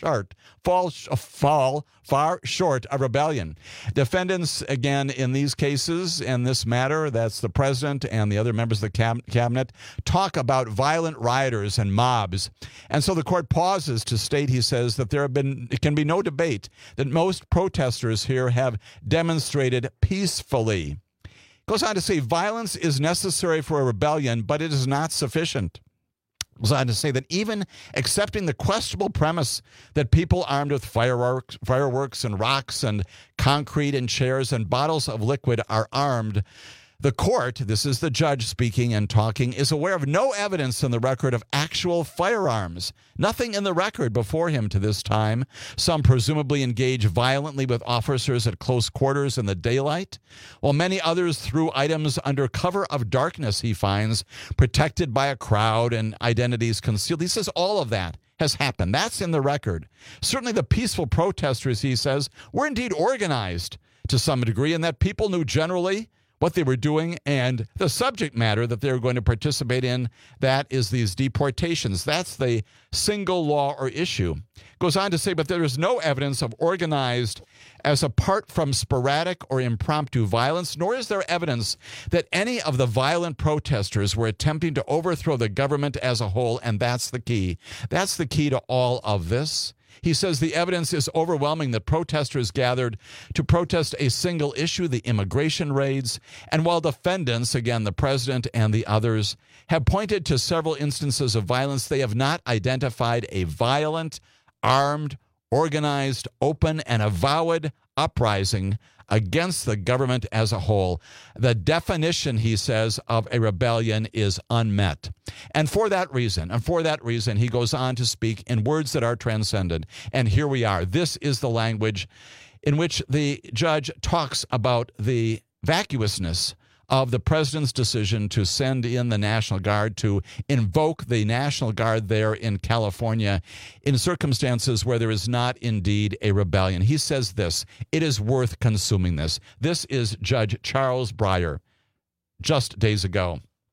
N: far short of rebellion. Defendants, again, in these cases and this matter, that's the president and the other members of the cabinet, talk about violent rioters and mobs. And so the court pauses to state, he says, that it can be no debate that most protesters here have demonstrated peacefully. Goes on to say violence is necessary for a rebellion, but it is not sufficient. Goes on to say that even accepting the questionable premise that people armed with fireworks and rocks and concrete and chairs and bottles of liquid are armed, the court, this is the judge speaking and talking, is aware of no evidence in the record of actual firearms. Nothing in the record before him to this time. Some presumably engage violently with officers at close quarters in the daylight, while many others threw items under cover of darkness, he finds, protected by a crowd and identities concealed. He says all of that has happened. That's in the record. Certainly the peaceful protesters, he says, were indeed organized to some degree, and that people knew generally what they were doing and the subject matter that they were going to participate in. That is these deportations. That's the single law or issue. Goes on to say, but there is no evidence of organized as apart from sporadic or impromptu violence, nor is there evidence that any of the violent protesters were attempting to overthrow the government as a whole, and that's the key. That's the key to all of this. He says the evidence is overwhelming that protesters gathered to protest a single issue, the immigration raids, and while defendants, again, the president and the others, have pointed to several instances of violence, they have not identified a violent, armed, organized, open, and avowed uprising against the government as a whole. The definition, he says, of a rebellion is unmet. And for that reason, he goes on to speak in words that are transcendent. And here we are. This is the language in which the judge talks about the vacuousness of the president's decision to send in the National Guard, to invoke the National Guard there in California in circumstances where there is not indeed a rebellion. He says this, it is worth consuming this. This is Judge Charles Breyer just days ago.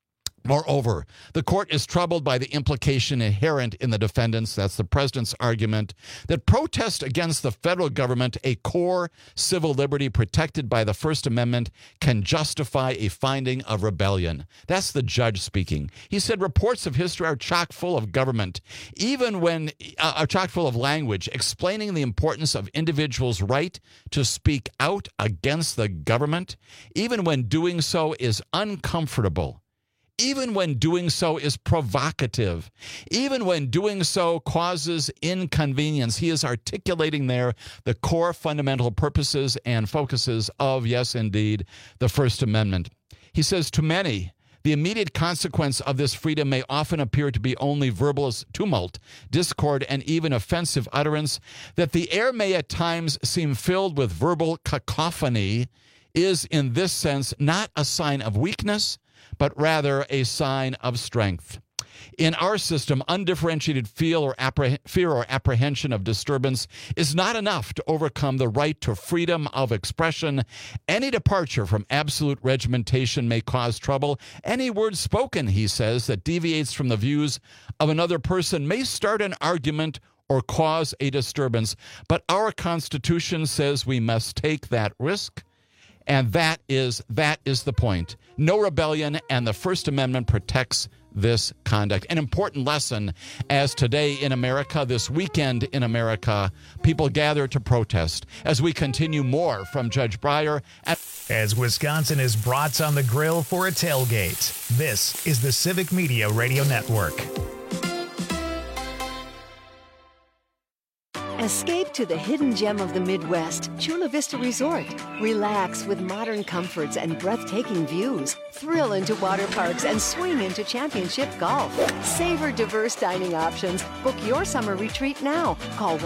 N: Moreover, the court is troubled by the implication inherent in the defendants, that's the president's argument, that protest against the federal government, a core civil liberty protected by the First Amendment, can justify a finding of rebellion. That's the judge speaking. He said reports of history are chock full of government, even when are chock full of language explaining the importance of individuals' right to speak out against the government, even when doing so is uncomfortable. Even when doing so is provocative, even when doing so causes inconvenience. He is articulating there the core fundamental purposes and focuses of, yes, indeed, the First Amendment. He says, to many, the immediate consequence of this freedom may often appear to be only verbal tumult, discord, and even offensive utterance. That the air may at times seem filled with verbal cacophony is, in this sense, not a sign of weakness, but rather a sign of strength. In our system, undifferentiated fear or apprehension of disturbance is not enough to overcome the right to freedom of expression. Any departure from absolute regimentation may cause trouble. Any word spoken, he says, that deviates from the views of another person may start an argument or cause a disturbance. But our Constitution says we must take that risk. And that is the point. No rebellion, and the First Amendment protects this conduct. An important lesson as today in America, this weekend in America, people gather to protest. As we continue more from Judge Breyer.
A: As Wisconsin is brats on the grill for a tailgate, this is the Civic Media Radio Network.
D: Escape to the hidden gem of the Midwest, Chula Vista Resort. Relax with modern comforts and breathtaking views. Thrill into water parks and swing into championship golf. Savor diverse dining options. Book your summer retreat now. Call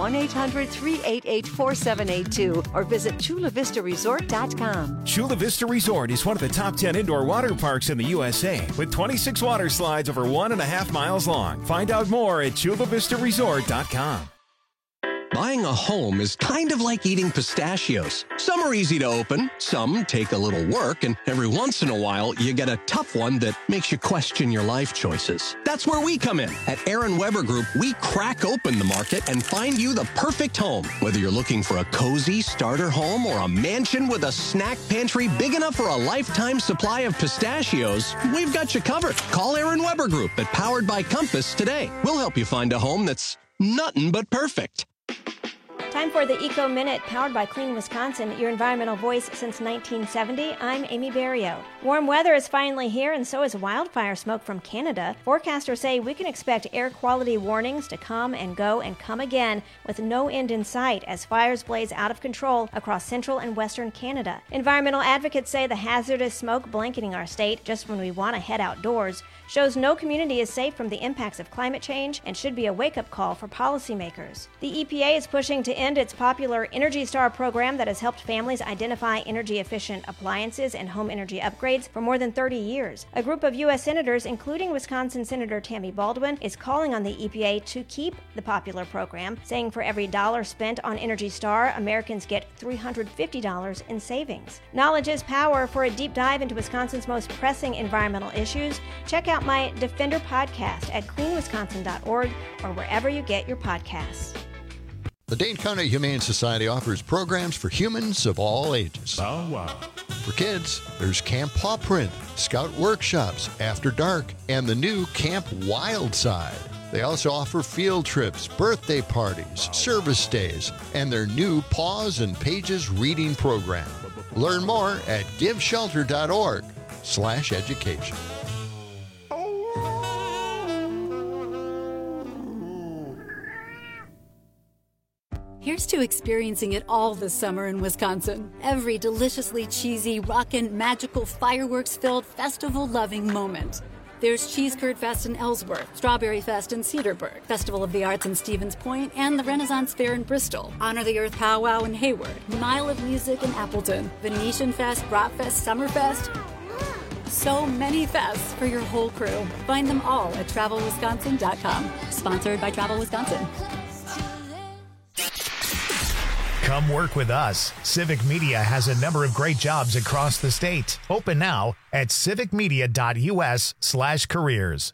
D: 1-800-388-4782 or visit ChulaVistaResort.com.
E: Chula Vista Resort is one of the top 10 indoor water parks in the USA with 26 water slides over 1.5 miles long. Find out more at ChulaVistaResort.com.
G: Buying a home is kind of like eating pistachios. Some are easy to open, some take a little work, and every once in a while, you get a tough one that makes you question your life choices. That's where we come in. At Aaron Weber Group, we crack open the market and find you the perfect home. Whether you're looking for a cozy starter home or a mansion with a snack pantry big enough for a lifetime supply of pistachios, we've got you covered. Call Aaron Weber Group at Powered by Compass today. We'll help you find a home that's nothing but perfect.
I: Time for the Eco Minute, powered by Clean Wisconsin, your environmental voice since 1970. I'm Amy Barrio. Warm weather is finally here, and so is wildfire smoke from Canada. Forecasters say we can expect air quality warnings to come and go and come again with no end in sight as fires blaze out of control across central and western Canada. Environmental advocates say the hazardous smoke blanketing our state just when we want to head outdoors shows no community is safe from the impacts of climate change and should be a wake-up call for policymakers. The EPA is pushing to end its popular Energy Star program that has helped families identify energy-efficient appliances and home energy upgrades for more than 30 years. A group of U.S. senators, including Wisconsin Senator Tammy Baldwin, is calling on the EPA to keep the popular program, saying for every dollar spent on Energy Star, Americans get $350 in savings. Knowledge is power. For a deep dive into Wisconsin's most pressing environmental issues, check out my Defender podcast at cleanwisconsin.org or wherever you get your podcasts.
P: The Dane County Humane Society offers programs for humans of all ages.
X: Oh, wow.
P: For kids, there's Camp Paw Print, Scout Workshops, After Dark, and the new Camp Wildside. They also offer field trips, birthday parties, service days, and their new Paws and Pages reading program. Learn more at giveshelter.org/education.
J: Here's to experiencing it all this summer in Wisconsin. Every deliciously cheesy, rockin', magical, fireworks-filled, festival-loving moment. There's Cheese Curd Fest in Ellsworth, Strawberry Fest in Cedarburg, Festival of the Arts in Stevens Point, and the Renaissance Fair in Bristol, Honor the Earth Powwow in Hayward, Mile of Music in Appleton, Venetian Fest, Bratfest, Summerfest. So many fests for your whole crew. Find them all at TravelWisconsin.com. Sponsored by Travel Wisconsin.
A: Come work with us. Civic Media has a number of great jobs across the state. Open now at civicmedia.us/careers.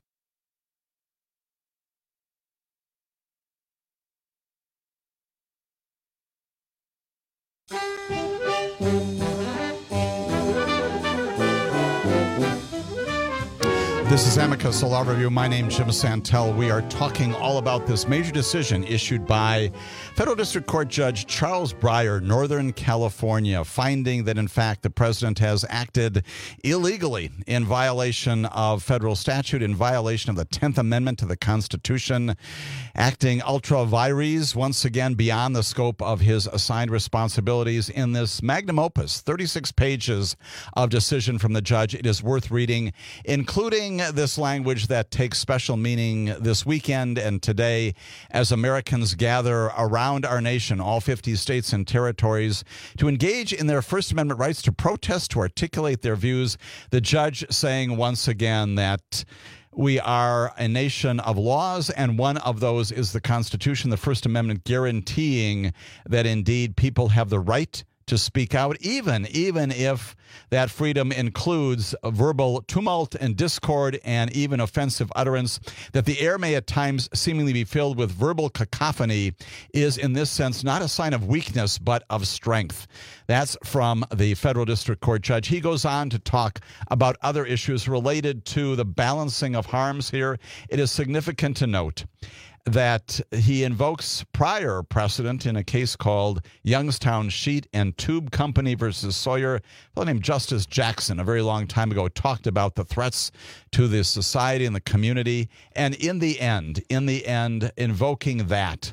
N: This is Amicus Law Review. My name's Jim Santel. We are talking all about this major decision issued by Federal District Court Judge Charles Breyer, Northern California, finding that, in fact, the president has acted illegally in violation of federal statute, in violation of the 10th Amendment to the Constitution, acting ultra vires, once again, beyond the scope of his assigned responsibilities in this magnum opus, 36 pages of decision from the judge. It is worth reading, including this language that takes special meaning this weekend and today as Americans gather around our nation, all 50 states and territories, to engage in their First Amendment rights, to protest, to articulate their views. The judge saying once again that we are a nation of laws, and one of those is the Constitution, the First Amendment, guaranteeing that indeed people have the right to speak out, even if that freedom includes verbal tumult and discord and even offensive utterance. That the air may at times seemingly be filled with verbal cacophony is, in this sense, not a sign of weakness, but of strength. That's from the federal district court judge. He goes on to talk about other issues related to the balancing of harms here. It is significant to note that he invokes prior precedent in a case called Youngstown Sheet and Tube Company versus Sawyer. A fellow named Justice Jackson, a very long time ago, talked about the threats to the society and the community. And in the end, invoking that,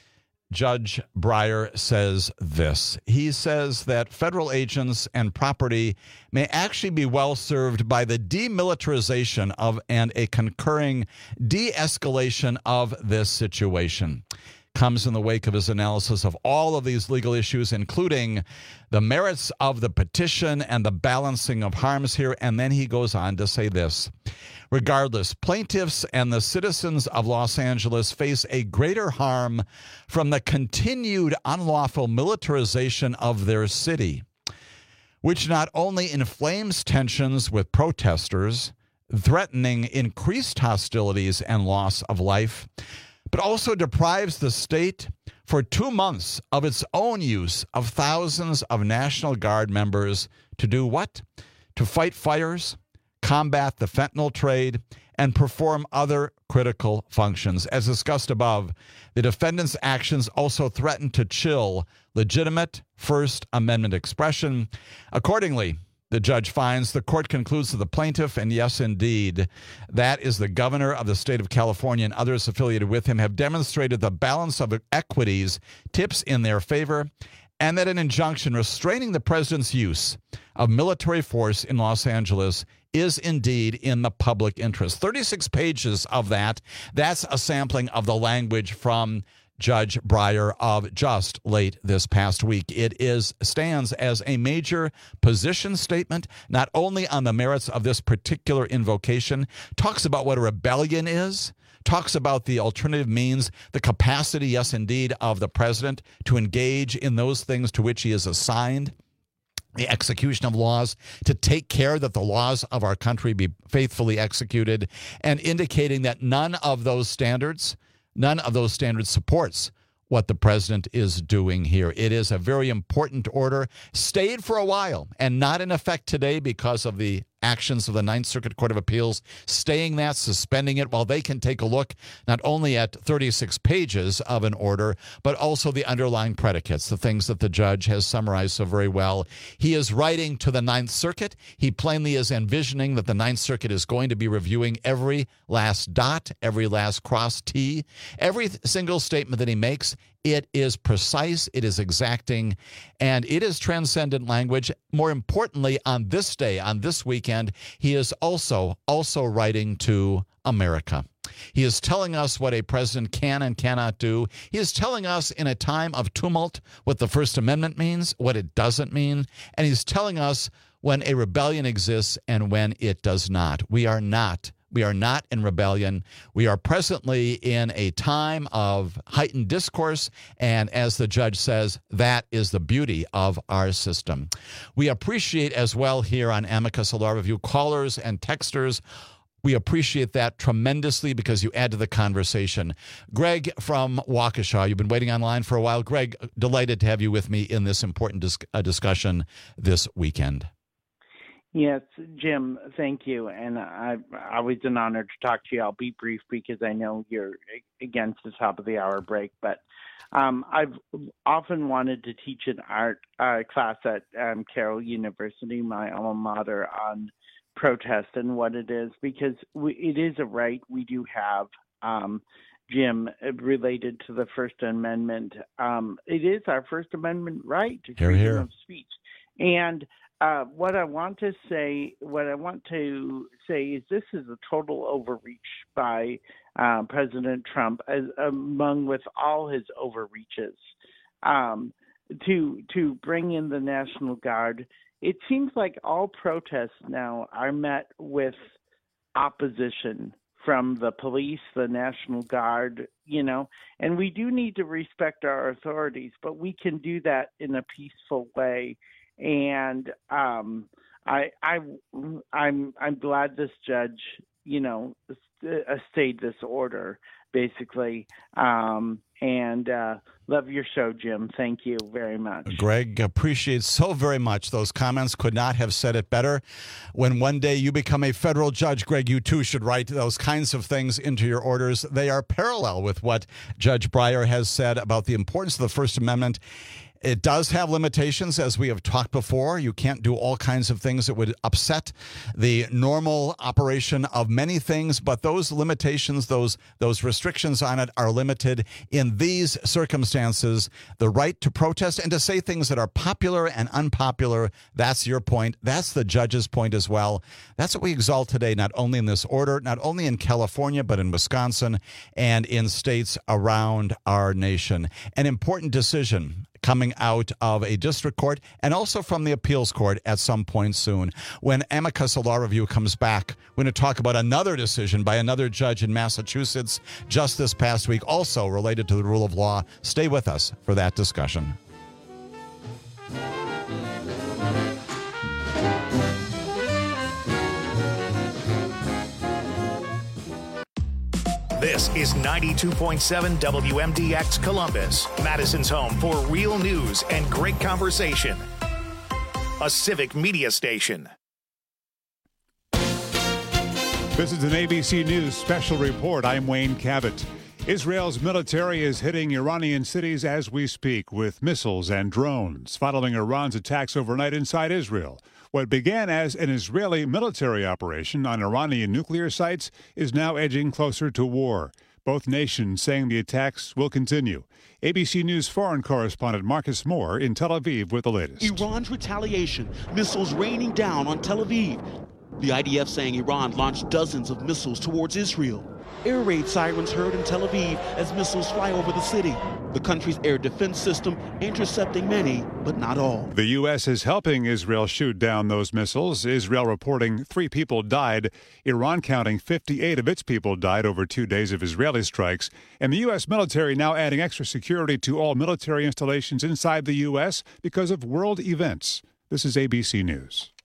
N: Judge Breyer says this. He says that federal agents and property may actually be well served by the demilitarization of and a concurring de-escalation of this situation. Comes in the wake of his analysis of all of these legal issues, including the merits of the petition and the balancing of harms here. And then he goes on to say this. Regardless, plaintiffs and the citizens of Los Angeles face a greater harm from the continued unlawful militarization of their city, which not only inflames tensions with protesters, threatening increased hostilities and loss of life, but also deprives the state for 2 months of its own use of thousands of National Guard members to do what? To fight fires, combat the fentanyl trade, and perform other critical functions. As discussed above, the defendant's actions also threaten to chill legitimate First Amendment expression. Accordingly, the judge finds, the court concludes that the plaintiff, and yes, indeed, that is the governor of the state of California and others affiliated with him, have demonstrated the balance of equities tips in their favor, and that an injunction restraining the president's use of military force in Los Angeles is indeed in the public interest. 36 pages of that. That's a sampling of the language from Judge Breyer of just late this past week. It stands as a major position statement, not only on the merits of this particular invocation, talks about what a rebellion is, talks about the alternative means, the capacity, yes, indeed, of the president to engage in those things to which he is assigned, the execution of laws, to take care that the laws of our country be faithfully executed, and indicating that none of those standards supports what the president is doing here. It is a very important order, stayed for a while and not in effect today because of the actions of the Ninth Circuit Court of Appeals, staying that, suspending it, while they can take a look not only at 36 pages of an order, but also the underlying predicates, the things that the judge has summarized so very well. He is writing to the Ninth Circuit. He plainly is envisioning that the Ninth Circuit is going to be reviewing every last dot, every last cross T, every single statement that he makes. It is precise, it is exacting, and it is transcendent language. More importantly, on this day, on this weekend, he is also writing to America. He is telling us what a president can and cannot do. He is telling us in a time of tumult what the First Amendment means, what it doesn't mean, and he's telling us when a rebellion exists and when it does not. We are not We are not in rebellion. We are presently in a time of heightened discourse, and as the judge says, that is the beauty of our system. We appreciate as well here on Amicus Law Review callers and texters. We appreciate that tremendously because you add to the conversation. Greg from Waukesha, you've been waiting online for a while. Greg, delighted to have you with me in this important discussion this weekend.
C: Yes, Jim, thank you. And always an honor to talk to you. I'll be brief because I know you're against the top of the hour break. But I've often wanted to teach an art class at Carroll University, my alma mater, on protest and what it is, because it is a right we do have, Jim, related to the First Amendment. It is our First Amendment right to freedom of speech. And what I want to say is this is a total overreach by President Trump, among with all his overreaches, to bring in the National Guard. It seems like all protests now are met with opposition from the police, the National Guard, and we do need to respect our authorities, but we can do that in a peaceful way. And I'm glad this judge, stayed this order, basically. And love your show, Jim. Thank you very much.
N: Greg, appreciate so very much. Those comments could not have said it better. When one day you become a federal judge, Greg, you too should write those kinds of things into your orders. They are parallel with what Judge Breyer has said about the importance of the First Amendment. It does have limitations, as we have talked before. You can't do all kinds of things that would upset the normal operation of many things, but those limitations, those restrictions on it are limited in these circumstances. The right to protest and to say things that are popular and unpopular, that's your point. That's the judge's point as well. That's what we exalt today, not only in this order, not only in California, but in Wisconsin and in states around our nation. An important decision coming out of a district court and also from the appeals court at some point soon. When Amicus Law Review comes back, we're going to talk about another decision by another judge in Massachusetts just this past week, also related to the rule of law. Stay with us for that discussion.
A: This is 92.7 WMDX Columbus, Madison's home for real news and great conversation. A civic media station.
B: This is an ABC News special report. I'm Wayne Cabot. Israel's military is hitting Iranian cities as we speak with missiles and drones, following Iran's attacks overnight inside Israel. What began as an Israeli military operation on Iranian nuclear sites is now edging closer to war. Both nations saying the attacks will continue. ABC News foreign correspondent Marcus Moore in Tel Aviv with the latest.
O: Iran's retaliation, missiles raining down on Tel Aviv. The IDF saying Iran launched dozens of missiles towards Israel. Air raid sirens heard in Tel Aviv as missiles fly over the city. The country's air defense system intercepting many, but not all.
B: The U.S. is helping Israel shoot down those missiles. Israel reporting 3 people died. Iran counting 58 of its people died over 2 days of Israeli strikes. And the U.S. military now adding extra security to all military installations inside the U.S. because of world events. This is ABC News.